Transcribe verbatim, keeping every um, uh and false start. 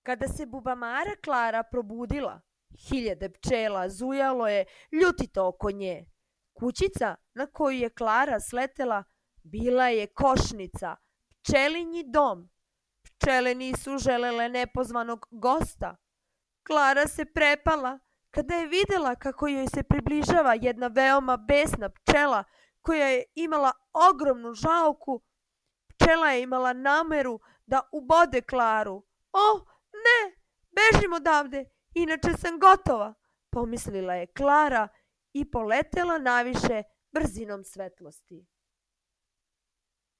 Kada se bubamara Klara probudila, hiljade pčela zujalo je ljutito oko nje. Kućica na koju je Klara sletela bila je košnica, pčelinji dom. Pčele nisu želele nepozvanog gosta. Klara se prepala kada je vidjela kako joj se približava jedna veoma besna pčela koja je imala ogromnu žauku. Pčela je imala nameru da ubode Klaru. "O, ne, bežim odavde, inače sam gotova", pomislila je Klara i poletela naviše brzinom svetlosti.